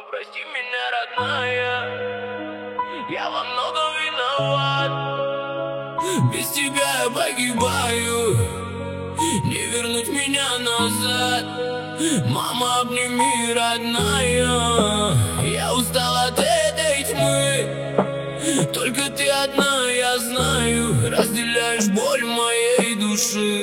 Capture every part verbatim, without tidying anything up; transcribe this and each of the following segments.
прости меня, родная, я во многом виноват. Без тебя я погибаю, не вернуть меня назад. Мама, обними, родная, я устал от этой тьмы. Только ты одна, я знаю, разделяешь боль моей души.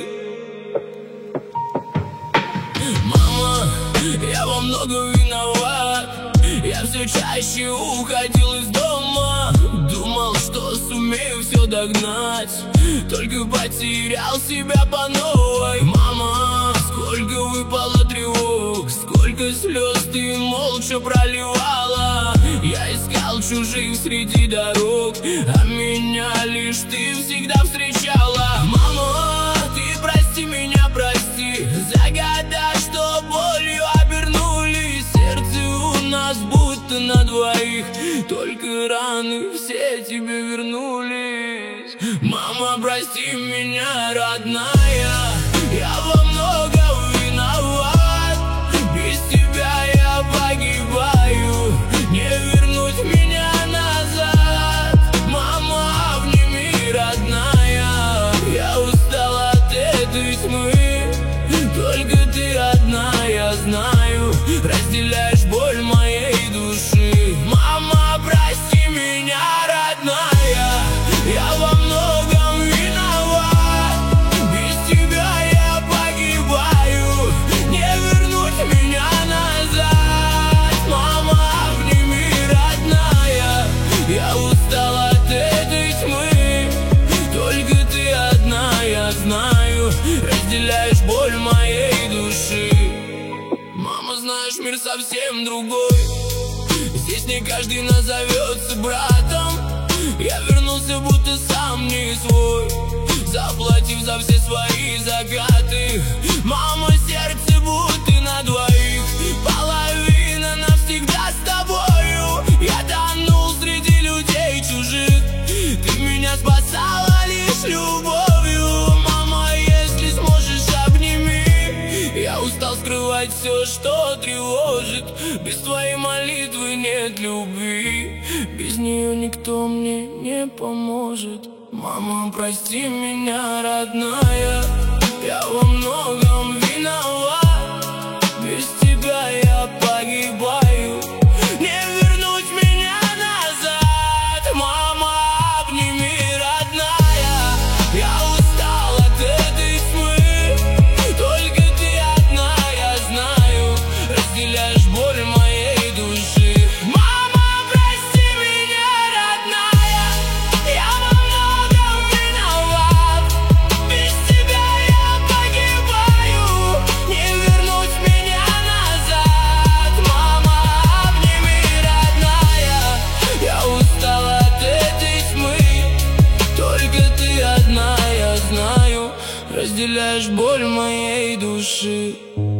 Мама, я во многом виноват. Я все чаще уходил из дома, думал, что сумею все догнать, только потерял себя по новой. Мама, сколько выпало тревог, сколько слез ты молча проливала. Я искал чужих среди дорог, а меня лишь ты всегда встречала. Мама, ты прости меня, прости за года, что болью обернулись. Сердце у нас будто на двоих, только раны все тебе вернулись. Мама, прости меня, родная, я во многом виноват. Без тебя я погибаю, не вернуть меня назад. Мама, обними, родная, я устал от этой тьмы. Только ты одна, я знаю, разделяешь боль моей души. Мама, прости меня, родная, я во многом виноват. Без тебя я погибаю, не вернуть меня назад. Мама, обними, родная, я устал от этой тьмы. Только ты одна, я знаю, разделяешь боль моей души. Мама, знаешь, мир совсем другой, здесь не каждый назовется братом. Я вернулся, будто сам не свой, заплатив за все свои закаты. Мама, сердце будто на двоих, половина навсегда с тобою. Я тонул среди людей чужих, ты меня спасала лишь любовью. Мама, если сможешь, обними, я устал скрывать все, что тревожит. Без твоей молитвы нет любви, без нее никто мне не поможет. Мама, прости меня, родная, я во многом виноват. Без тебя я погибаю, не вернуть меня назад. Мама, обними, родная, я устал от этой тьмы. Только ты одна, я знаю, разделяешь боль моей души. Мама, прости меня, родная, я во многом виноват. Без тебя я погибаю, не вернуть меня назад. Мама, обними, родная, я устал от этой тьмы. Только ты одна, я знаю, разделяешь боль моей души.